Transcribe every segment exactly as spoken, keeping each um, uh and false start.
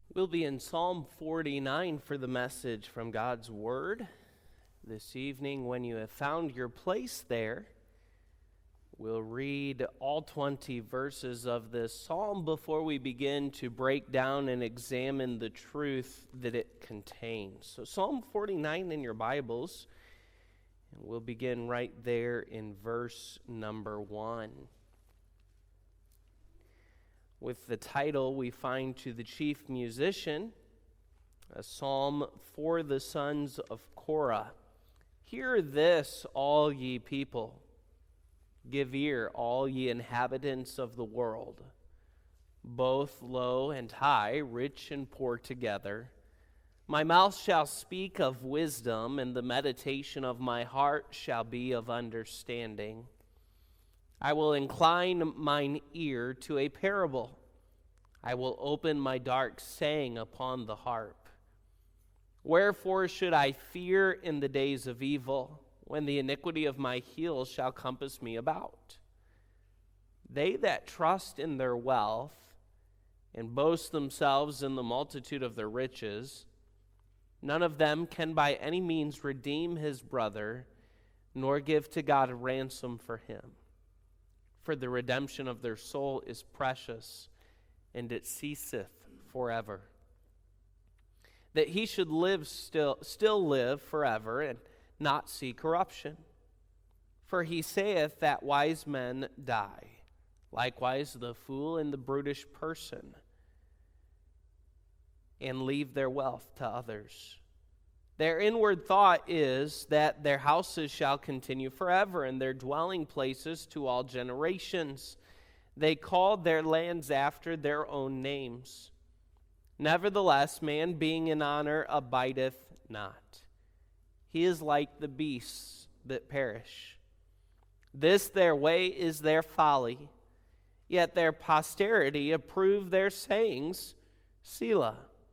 We'll be in Psalm forty-nine for the message from God's Word. This evening, when you have found your place there, we'll read all twenty verses of this psalm before we begin to break down and examine the truth that it contains. So Psalm forty-nine in your Bibles, and we'll begin right there in verse number one. With the title we find to the chief musician, a psalm for the sons of Korah. Hear this, all ye people. Give ear, all ye inhabitants of the world, both low and high, rich and poor together. My mouth shall speak of wisdom, and the meditation of my heart shall be of understanding. I will incline mine ear to a parable. I will open my dark saying upon the harp. Wherefore should I fear in the days of evil, when the iniquity of my heels shall compass me about? They that trust in their wealth and boast themselves in the multitude of their riches, none of them can by any means redeem his brother, nor give to God a ransom for him. For the redemption of their soul is precious, and it ceaseth forever. That he should live still, still live forever, and not see corruption. For he saith that wise men die, likewise the fool and the brutish person, and leave their wealth to others. Their inward thought is that their houses shall continue forever, and their dwelling places to all generations. They called their lands after their own names. Nevertheless, man being in honor abideth not. He is like the beasts that perish. This their way is their folly, yet their posterity approve their sayings. Selah.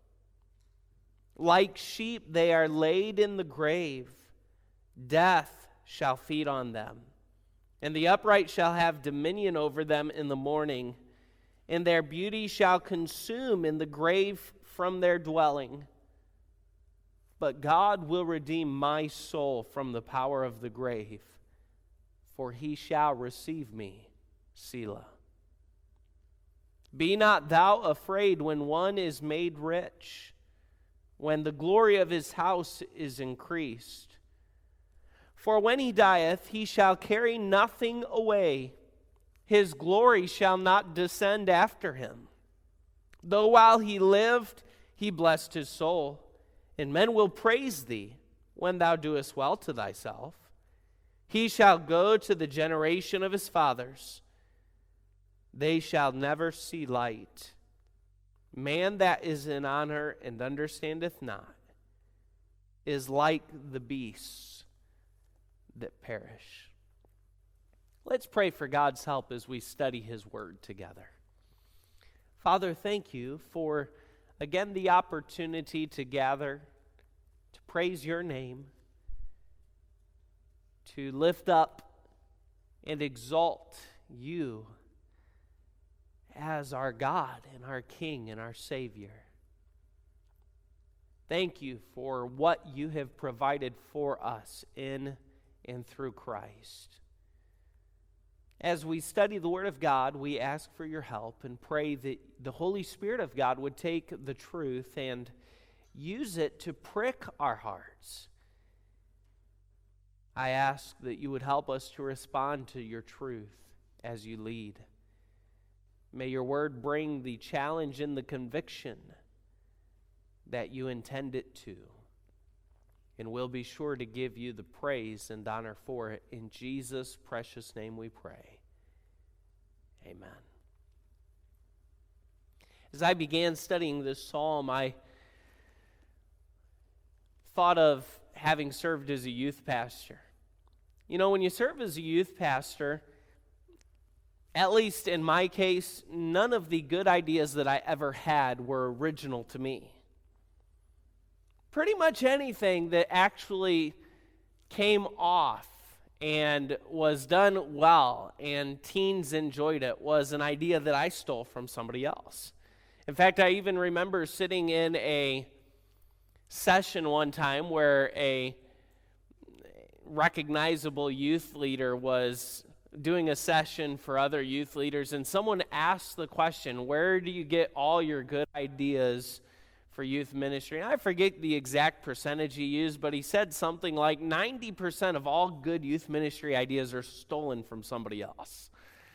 Like sheep they are laid in the grave. Death shall feed on them, and the upright shall have dominion over them in the morning, and their beauty shall consume in the grave from their dwelling. But God will redeem my soul from the power of the grave, for he shall receive me. Selah. Be not thou afraid when one is made rich, when the glory of his house is increased. For when he dieth, he shall carry nothing away. His glory shall not descend after him. Though while he lived, he blessed his soul, and men will praise thee when thou doest well to thyself. He shall go to the generation of his fathers. They shall never see light. Man that is in honor and understandeth not is like the beasts that perish. Let's pray for God's help as we study his word together. Father, thank you for, again, the opportunity to gather, to praise your name, to lift up and exalt you as our God and our King and our Savior. Thank you for what you have provided for us in and through Christ. As we study the Word of God, we ask for your help and pray that the Holy Spirit of God would take the truth and use it to prick our hearts. I ask that you would help us to respond to your truth as you lead. May your word bring the challenge and the conviction that you intend it to. And we'll be sure to give you the praise and honor for it. In Jesus' precious name we pray. Amen. As I began studying this psalm, I thought of having served as a youth pastor. You know, when you serve as a youth pastor, at least in my case, none of the good ideas that I ever had were original to me. Pretty much anything that actually came off and was done well and teens enjoyed it was an idea that I stole from somebody else. In fact, I even remember sitting in a session one time where a recognizable youth leader was doing a session for other youth leaders, and someone asked the question, where do you get all your good ideas for youth ministry? And I forget the exact percentage he used, but he said something like ninety percent of all good youth ministry ideas are stolen from somebody else.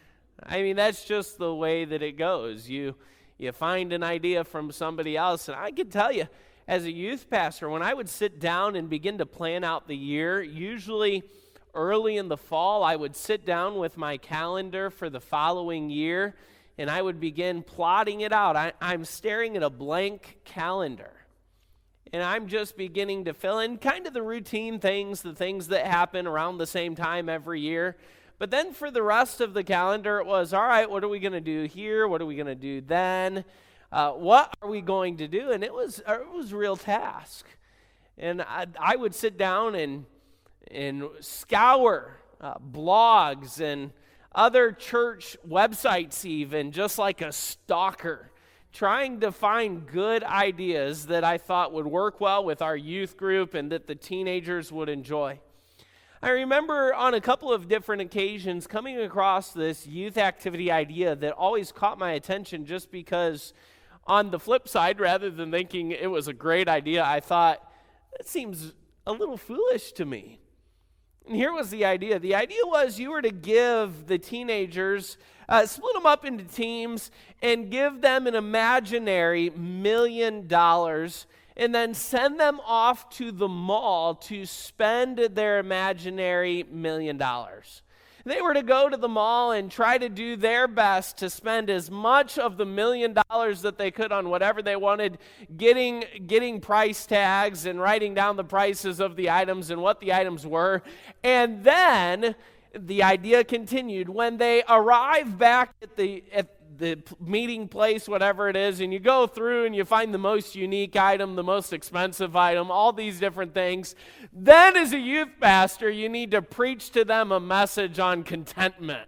I mean, that's just the way that it goes. You you find an idea from somebody else, and I can tell you, as a youth pastor, when I would sit down and begin to plan out the year, usually early in the fall, I would sit down with my calendar for the following year, and I would begin plotting it out. I, I'm staring at a blank calendar, and I'm just beginning to fill in kind of the routine things, the things that happen around the same time every year. But then for the rest of the calendar, it was, all right, what are we going to do here? What are we going to do then? Uh, what are we going to do? And it was it was a real task. And I, I would sit down and and scour uh, blogs and other church websites even, just like a stalker, trying to find good ideas that I thought would work well with our youth group and that the teenagers would enjoy. I remember on a couple of different occasions coming across this youth activity idea that always caught my attention, just because on the flip side, rather than thinking it was a great idea, I thought, that seems a little foolish to me. And here was the idea. The idea was you were to give the teenagers, uh, split them up into teams, and give them an imaginary million dollars, and then send them off to the mall to spend their imaginary million dollars. They were to go to the mall and try to do their best to spend as much of the million dollars that they could on whatever they wanted, getting, getting price tags and writing down the prices of the items and what the items were. And then the idea continued. When they arrive back at the at the meeting place, whatever it is, and you go through and you find the most unique item, the most expensive item, all these different things, then as a youth pastor, you need to preach to them a message on contentment,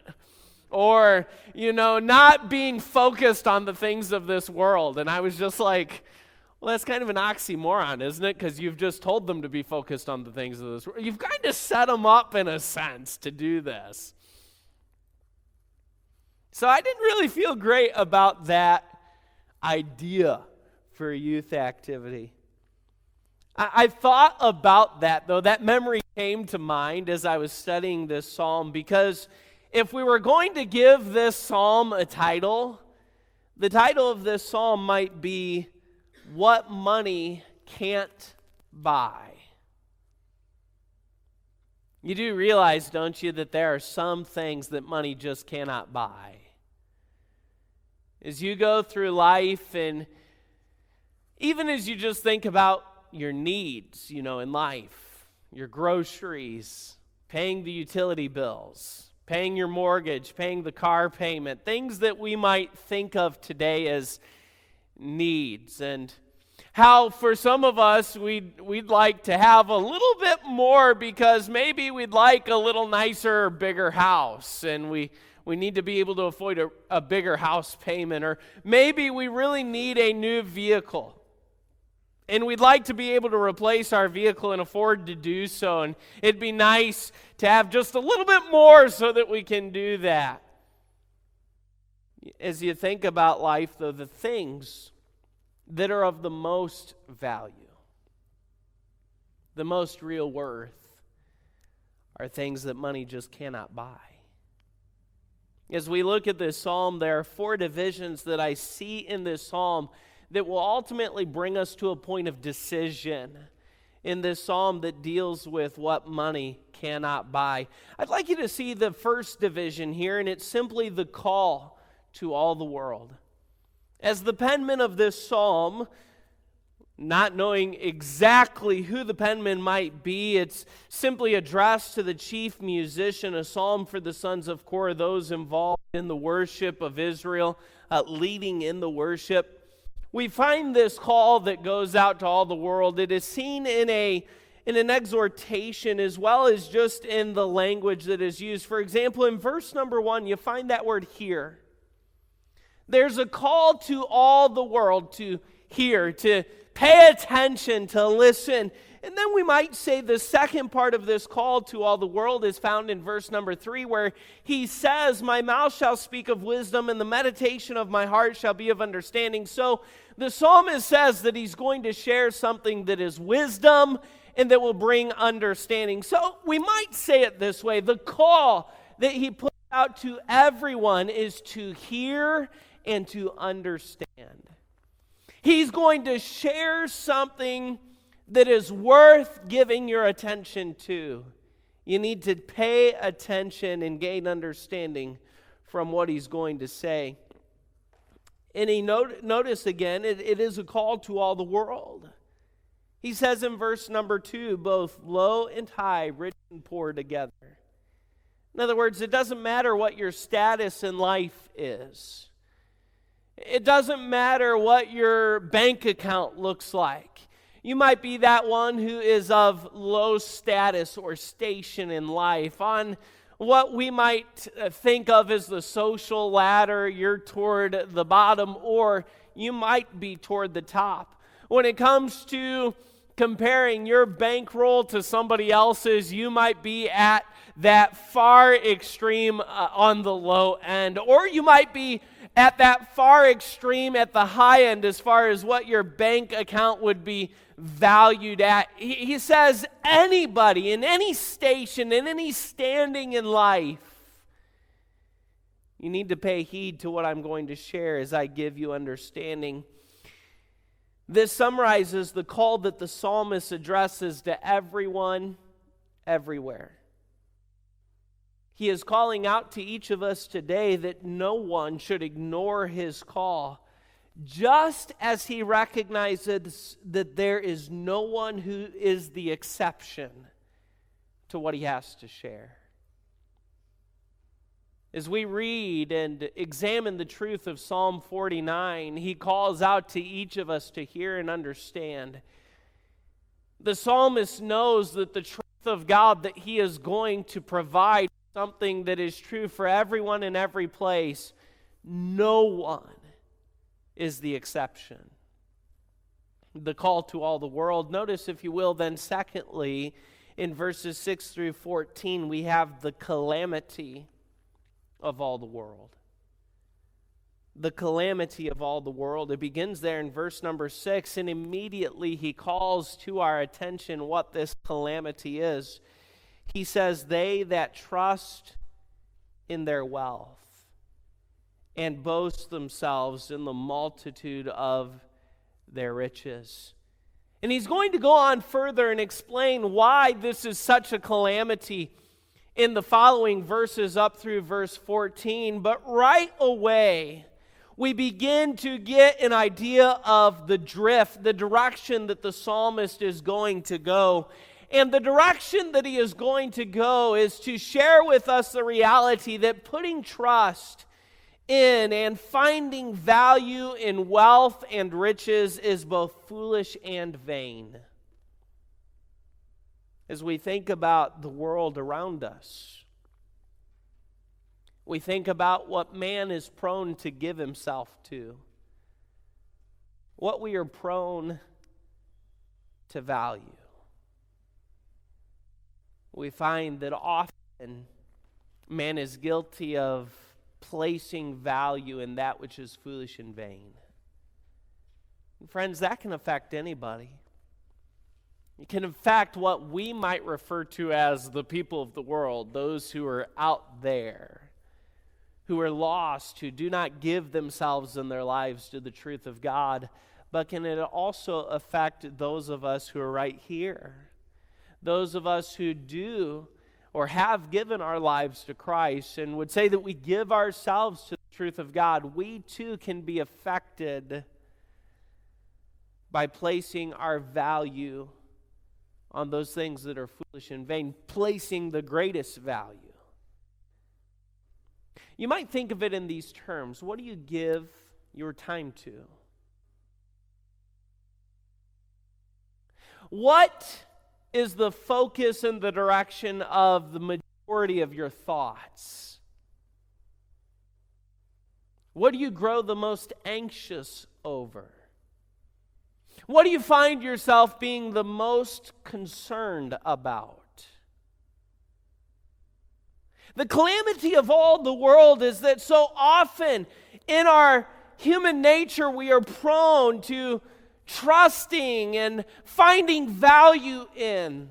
or, you know, not being focused on the things of this world. And I was just like, well, that's kind of an oxymoron, isn't it? Because you've just told them to be focused on the things of this world. You've kind of set them up, in a sense, to do this. So I didn't really feel great about that idea for a youth activity. I, I thought about that, though. That memory came to mind as I was studying this psalm, because if we were going to give this psalm a title, the title of this psalm might be, What Money Can't Buy. You do realize, don't you, that there are some things that money just cannot buy. As you go through life, and even as you just think about your needs, you know, in life, your groceries, paying the utility bills, paying your mortgage, paying the car payment, things that we might think of today as needs, and how for some of us we'd, we'd like to have a little bit more because maybe we'd like a little nicer or bigger house, and we We need to be able to afford a, a bigger house payment, or maybe we really need a new vehicle, and we'd like to be able to replace our vehicle and afford to do so, and it'd be nice to have just a little bit more so that we can do that. As you think about life, though, the things that are of the most value, the most real worth, are things that money just cannot buy. As we look at this psalm, there are four divisions that I see in this psalm that will ultimately bring us to a point of decision in this psalm that deals with what money cannot buy. I'd like you to see the first division here, and it's simply the call to all the world. As the penman of this psalm, not knowing exactly who the penman might be, it's simply addressed to the chief musician, a psalm for the sons of Korah, those involved in the worship of Israel, uh, leading in the worship. We find this call that goes out to all the world. It is seen in a in an exhortation as well as just in the language that is used. For example, in verse number one, you find that word "hear." There's a call to all the world to hear, to pay attention, to listen. And then we might say the second part of this call to all the world is found in verse number three, where he says, "My mouth shall speak of wisdom, and the meditation of my heart shall be of understanding." So the psalmist says that he's going to share something that is wisdom and that will bring understanding. So we might say it this way: the call that he puts out to everyone is to hear and to understand. He's going to share something that is worth giving your attention to. You need to pay attention and gain understanding from what he's going to say. And he not- notice again, it, it is a call to all the world. He says in verse number two, both low and high, rich and poor together. In other words, it doesn't matter what your status in life is. It doesn't matter what your bank account looks like. You might be that one who is of low status or station in life. On what we might think of as the social ladder, you're toward the bottom, or you might be toward the top. When it comes to comparing your bankroll to somebody else's, you might be at that far extreme uh, on the low end, or you might be at that far extreme at the high end as far as what your bank account would be valued at. He, he says anybody in any station, in any standing in life, you need to pay heed to what I'm going to share as I give you understanding. This summarizes the call that the psalmist addresses to everyone, everywhere. He is calling out to each of us today that no one should ignore his call, just as he recognizes that there is no one who is the exception to what he has to share. As we read and examine the truth of Psalm forty-nine, he calls out to each of us to hear and understand. The psalmist knows that the truth of God that he is going to provide something that is true for everyone in every place. No one is the exception. The call to all the world. Notice, if you will, then secondly, in verses six through fourteen, we have the calamity of all the world. The calamity of all the world. It begins there in verse number six, and immediately he calls to our attention what this calamity is. He says, "They that trust in their wealth and boast themselves in the multitude of their riches." And he's going to go on further and explain why this is such a calamity in the following verses up through verse fourteen. But right away, we begin to get an idea of the drift, the direction that the psalmist is going to go. And the direction that he is going to go is to share with us the reality that putting trust in and finding value in wealth and riches is both foolish and vain. As we think about the world around us, we think about what man is prone to give himself to, what we are prone to value. We find that often man is guilty of placing value in that which is foolish and vain. And friends, that can affect anybody. It can affect what we might refer to as the people of the world, those who are out there, who are lost, who do not give themselves and their lives to the truth of God. But can it also affect those of us who are right here? Those of us who do or have given our lives to Christ and would say that we give ourselves to the truth of God, we too can be affected by placing our value on those things that are foolish and vain, placing the greatest value. You might think of it in these terms. What do you give your time to? What is the focus and the direction of the majority of your thoughts? What do you grow the most anxious over? What do you find yourself being the most concerned about? The calamity of all the world is that so often in our human nature we are prone to trusting and finding value in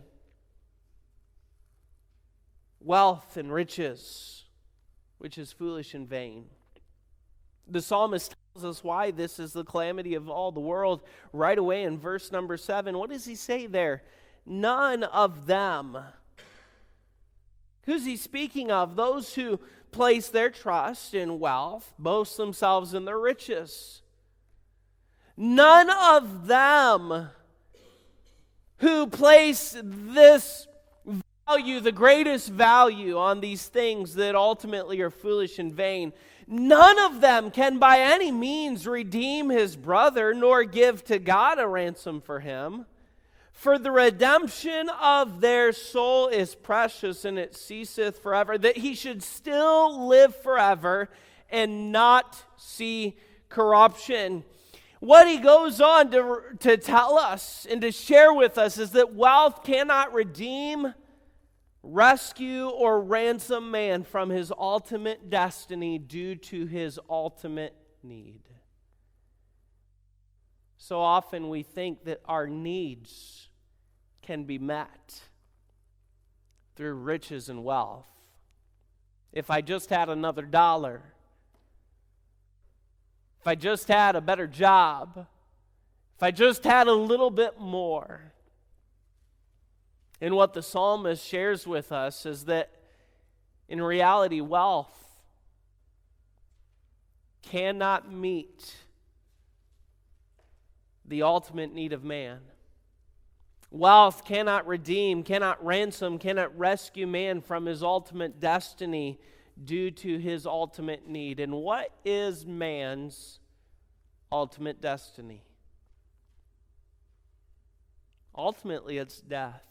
wealth and riches, which is foolish and vain. The psalmist tells us why this is the calamity of all the world right away in verse number seven. What does he say there? None of them. Who's he speaking of? Those who place their trust in wealth, boast themselves in their riches. None of them who place this value, the greatest value, on these things that ultimately are foolish and vain, none of them can by any means redeem his brother, nor give to God a ransom for him. For the redemption of their soul is precious, and it ceaseth forever, that he should still live forever and not see corruption. What he goes on to, to tell us and to share with us is that wealth cannot redeem, rescue, or ransom man from his ultimate destiny due to his ultimate need. So often we think that our needs can be met through riches and wealth. If I just had another dollar, if I just had a better job, if I just had a little bit more. And what the psalmist shares with us is that in reality, wealth cannot meet the ultimate need of man. Wealth cannot redeem, cannot ransom, cannot rescue man from his ultimate destiny due to his ultimate need. And what is man's ultimate destiny? Ultimately, it's death.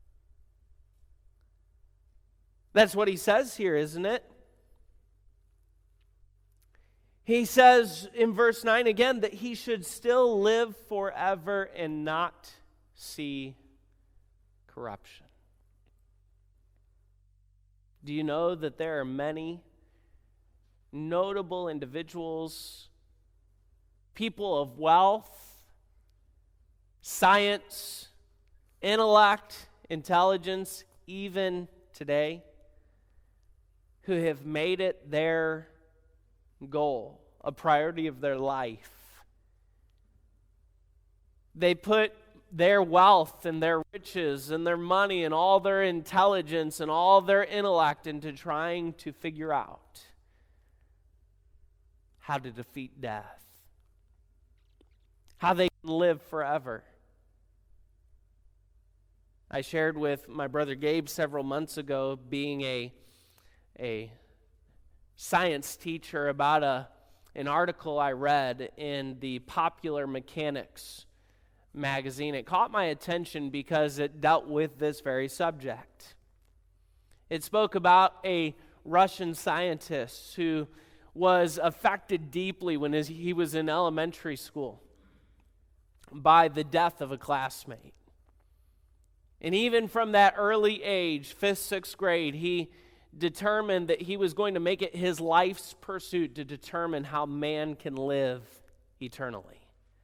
That's what he says here, isn't it? He says in verse nine again that he should still live forever and not see corruption. Do you know that there are many notable individuals, people of wealth, science, intellect, intelligence, even today, who have made it their goal, a priority of their life? They put their wealth and their riches and their money and all their intelligence and all their intellect into trying to figure out how to defeat death, how they can live forever. I shared with my brother Gabe several months ago, being a, a science teacher, about a, an article I read in the Popular Mechanics magazine. It caught my attention because it dealt with this very subject. It spoke about a Russian scientist who was affected deeply when he was in elementary school by the death of a classmate. And even from that early age, fifth, sixth grade, he determined that he was going to make it his life's pursuit to determine how man can live eternally.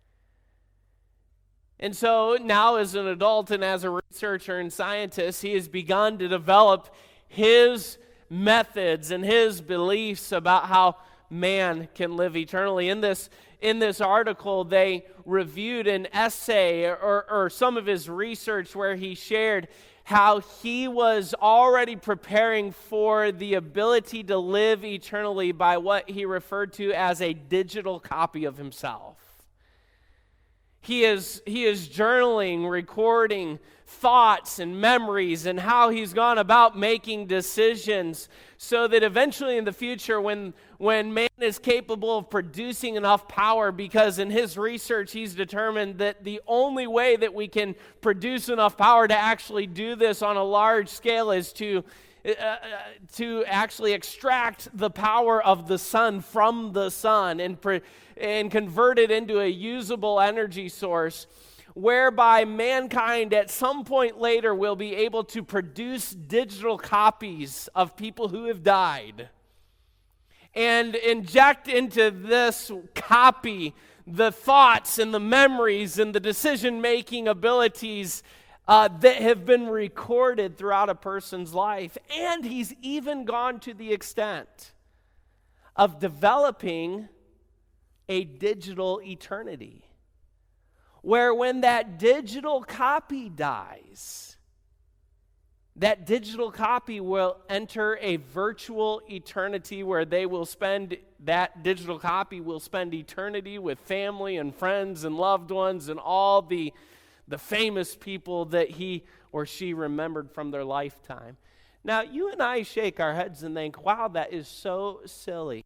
And so now as an adult and as a researcher and scientist, he has begun to develop his methods and his beliefs about how man can live eternally. In this, in this article, they reviewed an essay or, or some of his research where he shared how he was already preparing for the ability to live eternally by what he referred to as a digital copy of himself. He is, he is journaling, recording thoughts and memories and how he's gone about making decisions so that eventually in the future when, when man is capable of producing enough power, because in his research he's determined that the only way that we can produce enough power to actually do this on a large scale is to uh, to actually extract the power of the sun from the sun and, pre- and convert it into a usable energy source, whereby mankind at some point later will be able to produce digital copies of people who have died and inject into this copy the thoughts and the memories and the decision-making abilities uh, that have been recorded throughout a person's life. And he's even gone to the extent of developing a digital eternity, where when that digital copy dies, that digital copy will enter a virtual eternity where they will spend, that digital copy will spend eternity with family and friends and loved ones and all the, the famous people that he or she remembered from their lifetime. Now, you and I shake our heads and think, wow, that is so silly.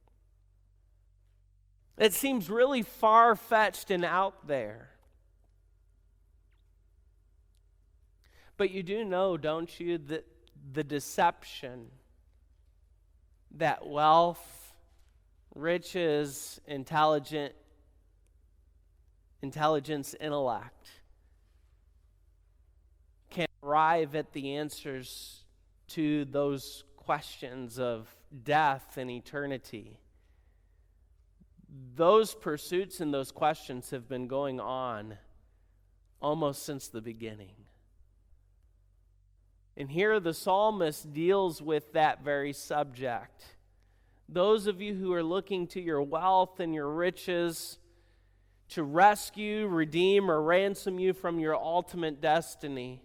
It seems really far-fetched and out there. But you do know, don't you, that the deception that wealth, riches, intelligent, intelligence, intellect can arrive at the answers to those questions of death and eternity. Those pursuits and those questions have been going on almost since the beginning. And here the psalmist deals with that very subject. Those of you who are looking to your wealth and your riches to rescue, redeem, or ransom you from your ultimate destiny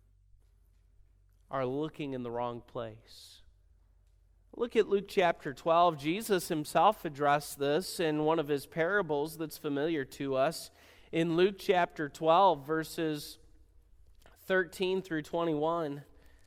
are looking in the wrong place. Look at Luke chapter twelve. Jesus himself addressed this in one of his parables that's familiar to us. In Luke chapter twelve, verses thirteen through twenty-one.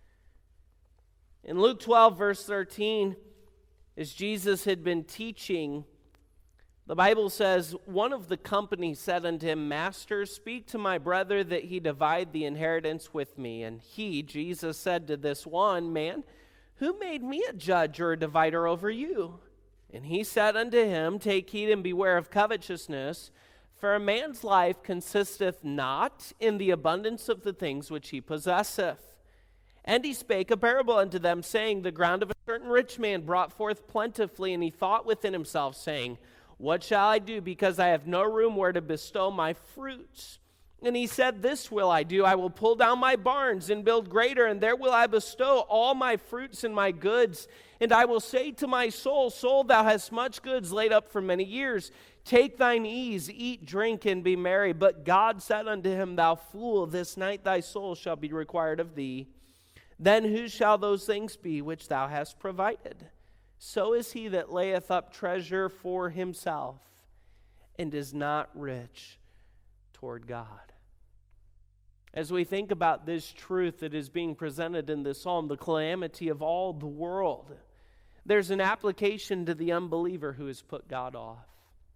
In Luke twelve, verse thirteen, as Jesus had been teaching, the Bible says, one of the company said unto him, Master, speak to my brother that he divide the inheritance with me. And he, Jesus, said to this one man, Who made me a judge or a divider over you? And he said unto him, Take heed and beware of covetousness, for a man's life consisteth not in the abundance of the things which he possesseth. And he spake a parable unto them, saying, The ground of a certain rich man brought forth plentifully, and he thought within himself, saying, What shall I do, because I have no room where to bestow my fruits? And he said, This will I do, I will pull down my barns and build greater, and there will I bestow all my fruits and my goods. And I will say to my soul, Soul, thou hast much goods laid up for many years. Take thine ease, eat, drink, and be merry. But God said unto him, Thou fool, this night thy soul shall be required of thee. Then whose shall those things be which thou hast provided? So is he that layeth up treasure for himself, and is not rich toward God. As we think about this truth that is being presented in this psalm, the calamity of all the world, there's an application to the unbeliever who has put God off.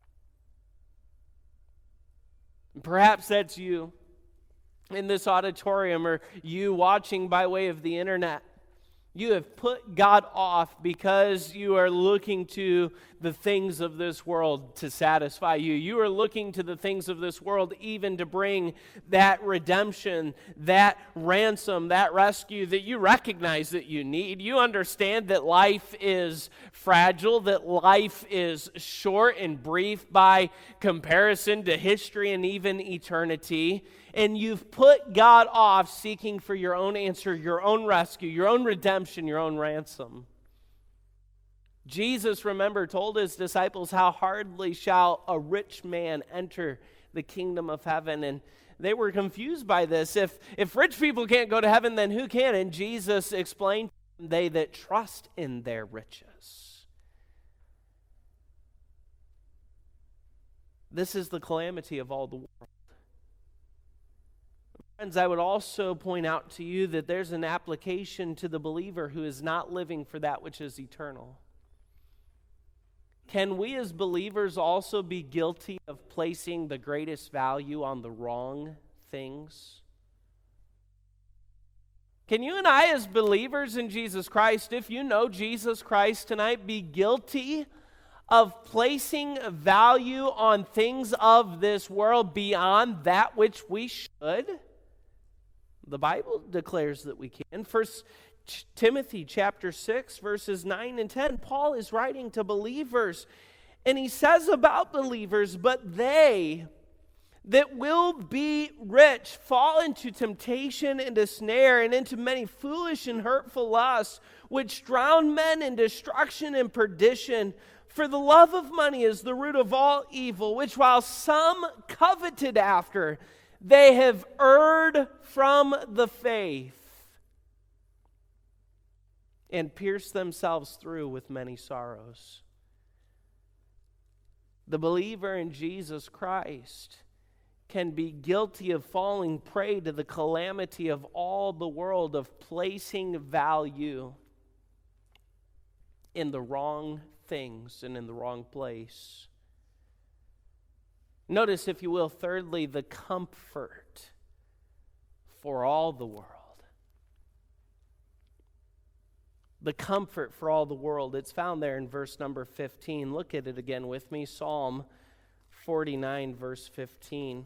Perhaps that's you in this auditorium, or you watching by way of the internet. You have put God off because you are looking to the things of this world to satisfy you. You are looking to the things of this world even to bring that redemption, that ransom, that rescue that you recognize that you need. You understand that life is fragile, that life is short and brief by comparison to history and even eternity. And you've put God off seeking for your own answer, your own rescue, your own redemption, your own ransom. Jesus, remember, told his disciples, how hardly shall a rich man enter the kingdom of heaven. And they were confused by this. If, if rich people can't go to heaven, then who can? And Jesus explained, they that trust in their riches. This is the calamity of all the world. Friends, I would also point out to you that there's an application to the believer who is not living for that which is eternal. Can we as believers also be guilty of placing the greatest value on the wrong things? Can you and I, as believers in Jesus Christ, if you know Jesus Christ tonight, be guilty of placing value on things of this world beyond that which we should? The Bible declares that we can. First Timothy chapter six, verses nine and ten, Paul is writing to believers, and he says about believers, but they that will be rich fall into temptation and a snare, and into many foolish and hurtful lusts, which drown men in destruction and perdition. For the love of money is the root of all evil, which while some coveted after, they have erred from the faith, and pierced themselves through with many sorrows. The believer in Jesus Christ can be guilty of falling prey to the calamity of all the world, of placing value in the wrong things and in the wrong place. Notice, if you will, thirdly, the comfort for all the world. The comfort for all the world. It's found there in verse number fifteen. Look at it again with me. Psalm forty-nine, verse fifteen.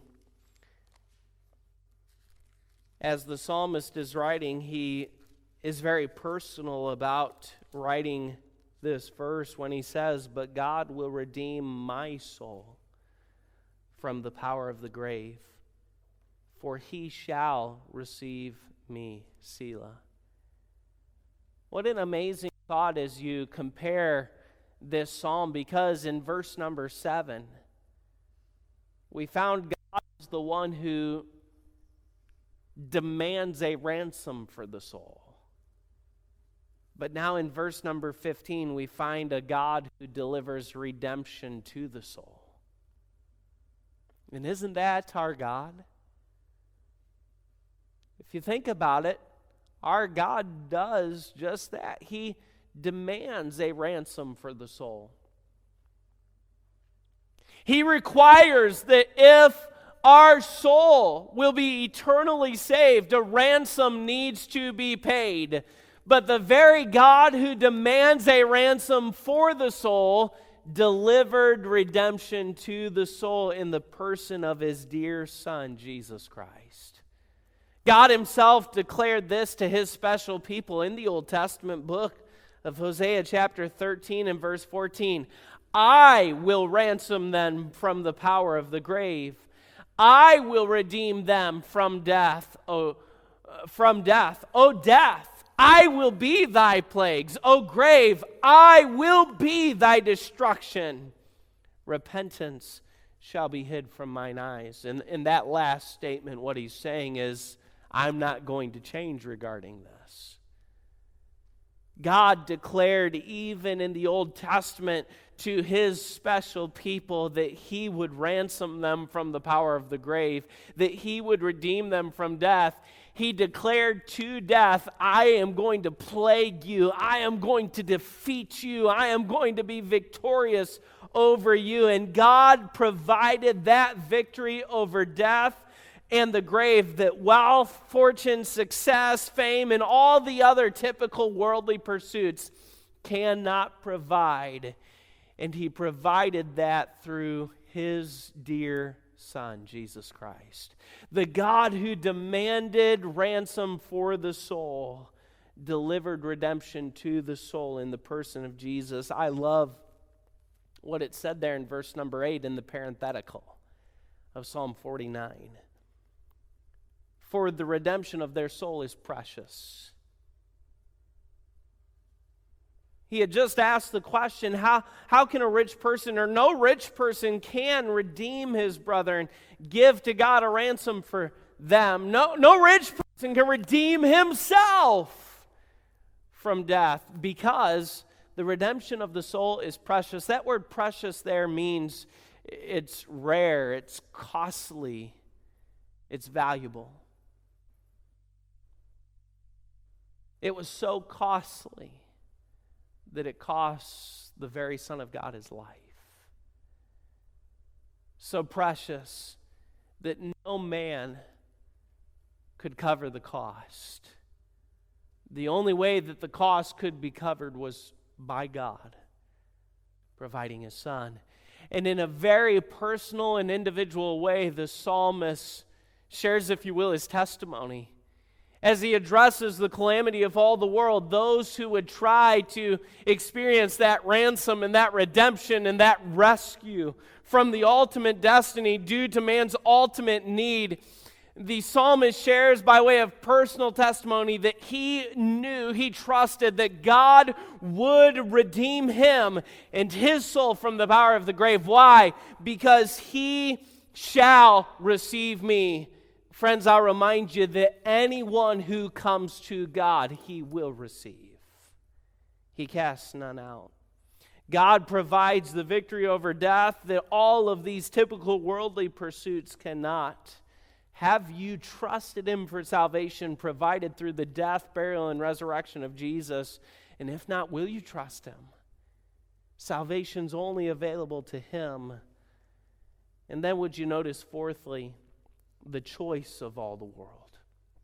As the psalmist is writing, he is very personal about writing this verse when he says, "But God will redeem my soul from the power of the grave, for he shall receive me." Selah. What an amazing thought as you compare this psalm, because in verse number seven, we found God is the one who demands a ransom for the soul. But now in verse number fifteen, we find a God who delivers redemption to the soul. And isn't that our God? If you think about it, our God does just that. He demands a ransom for the soul. He requires that if our soul will be eternally saved, a ransom needs to be paid. But the very God who demands a ransom for the soul delivered redemption to the soul in the person of his dear Son, Jesus Christ. God himself declared this to his special people in the Old Testament book of Hosea chapter thirteen and verse fourteen. I will ransom them from the power of the grave. I will redeem them from death. Oh, uh, from death. O death, I will be thy plagues. O grave, I will be thy destruction. Repentance shall be hid from mine eyes. And in that last statement, what he's saying is, I'm not going to change regarding this. God declared even in the Old Testament to his special people that he would ransom them from the power of the grave, that he would redeem them from death. He declared to death, I am going to plague you. I am going to defeat you. I am going to be victorious over you. And God provided that victory over death and the grave, that wealth, fortune, success, fame, and all the other typical worldly pursuits cannot provide. And he provided that through his dear Son, Jesus Christ. The God who demanded ransom for the soul delivered redemption to the soul in the person of Jesus. I love what it said there in verse number eight in the parenthetical of Psalm forty-nine. For the redemption of their soul is precious. He had just asked the question, how, how can a rich person, or no rich person can redeem his brother and give to God a ransom for them? No, no rich person can redeem himself from death, because the redemption of the soul is precious. That word precious there means it's rare, it's costly, it's valuable. It was so costly that it costs the very Son of God his life. So precious that no man could cover the cost. The only way that the cost could be covered was by God providing His Son. And in a very personal and individual way, the psalmist shares, if you will, his testimony as he addresses the calamity of all the world, those who would try to experience that ransom and that redemption and that rescue from the ultimate destiny due to man's ultimate need. The psalmist shares by way of personal testimony that he knew, he trusted that God would redeem him and his soul from the power of the grave. Why? Because he shall receive me. Friends, I'll remind you that anyone who comes to God, He will receive. He casts none out. God provides the victory over death that all of these typical worldly pursuits cannot. Have you trusted Him for salvation provided through the death, burial, and resurrection of Jesus? And if not, will you trust Him? Salvation's only available to Him. And then would you notice, fourthly, the choice of all the world.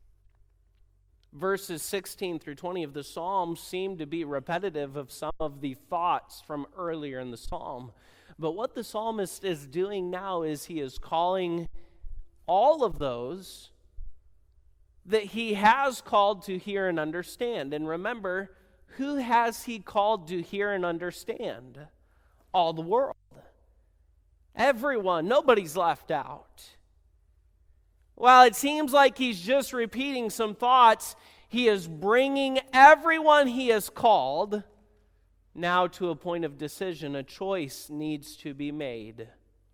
Verses sixteen through twenty of the psalm seem to be repetitive of some of the thoughts from earlier in the psalm. But what the psalmist is doing now is he is calling all of those that he has called to hear and understand. And remember, who has he called to hear and understand? All the world. Everyone. Nobody's left out. While it seems like he's just repeating some thoughts, he is bringing everyone he has called now to a point of decision. A choice needs to be made.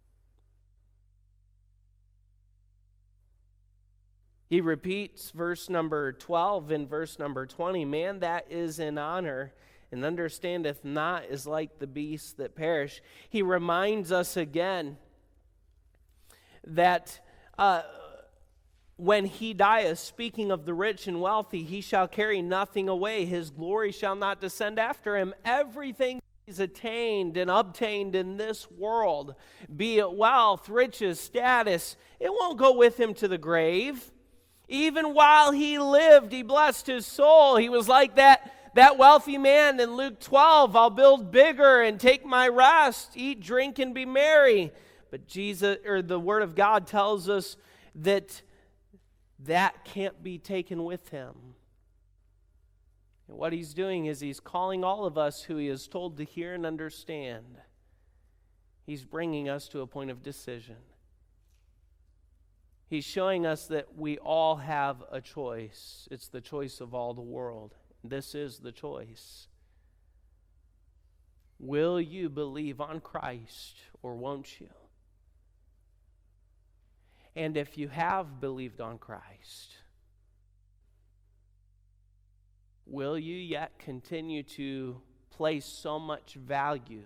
He repeats verse number twelve and verse number twenty. Man that is in honor and understandeth not is like the beasts that perish. He reminds us again that uh, when he dieth, speaking of the rich and wealthy, he shall carry nothing away. His glory shall not descend after him. Everything he's attained and obtained in this world, be it wealth, riches, status, it won't go with him to the grave. Even while he lived, he blessed his soul. He was like that, that wealthy man in Luke twelve. I'll build bigger and take my rest, eat, drink, and be merry. But Jesus, or the Word of God tells us that that can't be taken with him. And what he's doing is he's calling all of us who he is told to hear and understand. He's bringing us to a point of decision. He's showing us that we all have a choice. It's the choice of all the world. This is the choice. Will you believe on Christ or won't you? And if you have believed on Christ, will you yet continue to place so much value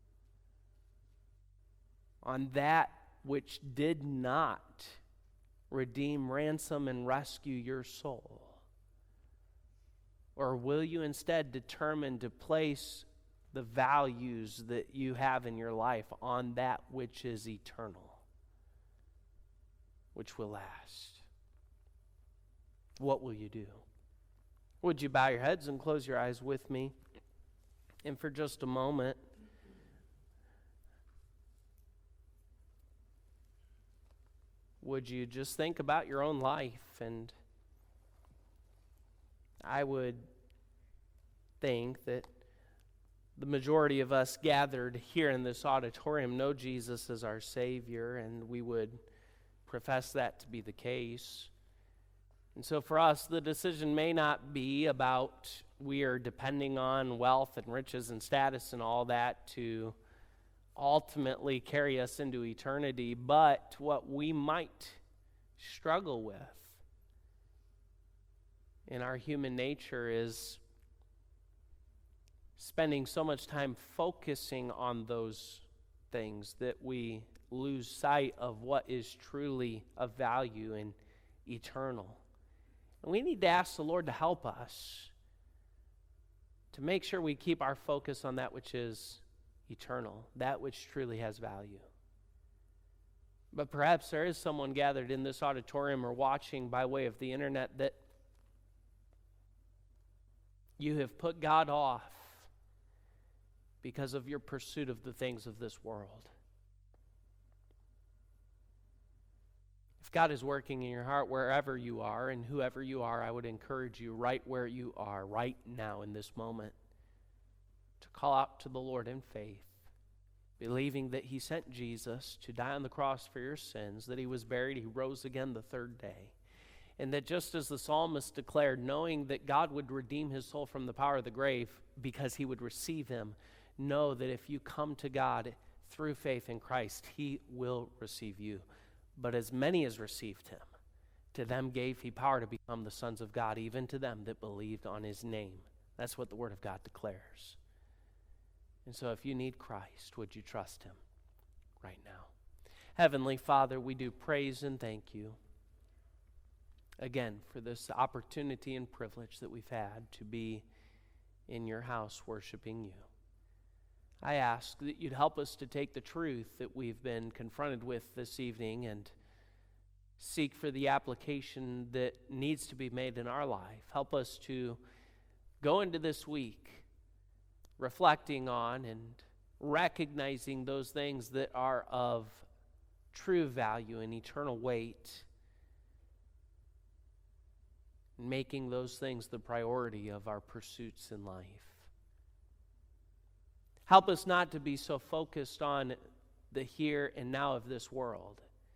on that which did not redeem, ransom, and rescue your soul? Or will you instead determine to place the values that you have in your life on that which is eternal, which will last? What will you do? Would you bow your heads and close your eyes with me? And for just a moment, would you just think about your own life? And I would think that the majority of us gathered here in this auditorium know Jesus as our Savior, and we would profess that to be the case. And so for us, the decision may not be about we are depending on wealth and riches and status and all that to ultimately carry us into eternity, but what we might struggle with in our human nature is spending so much time focusing on those things that we lose sight of what is truly of value and eternal. And we need to ask the Lord to help us to make sure we keep our focus on that which is eternal, that which truly has value. But perhaps there is someone gathered in this auditorium or watching by way of the internet that You have put God off because of your pursuit of the things of this world. If God is working in your heart wherever you are and whoever you are, I would encourage you right where you are, right now in this moment, to call out to the Lord in faith, believing that he sent Jesus to die on the cross for your sins, that he was buried, he rose again the third day. And that just as the psalmist declared, knowing that God would redeem his soul from the power of the grave because he would receive him, know that if you come to God through faith in Christ, he will receive you. But as many as received him, to them gave he power to become the sons of God, even to them that believed on his name. That's what the Word of God declares. And so if you need Christ, would you trust him right now? Heavenly Father, we do praise and thank you again for this opportunity and privilege that we've had to be in your house worshiping you. I ask that you'd help us to take the truth that we've been confronted with this evening and seek for the application that needs to be made in our life. Help us to go into this week reflecting on and recognizing those things that are of true value and eternal weight, and making those things the priority of our pursuits in life. Help us not to be so focused on the here and now of this world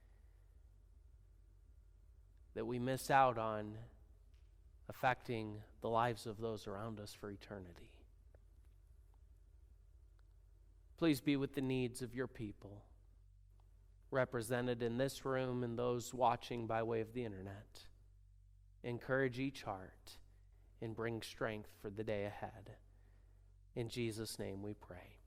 that we miss out on affecting the lives of those around us for eternity. Please be with the needs of your people, represented in this room and those watching by way of the internet. Encourage each heart and bring strength for the day ahead. In Jesus' name we pray.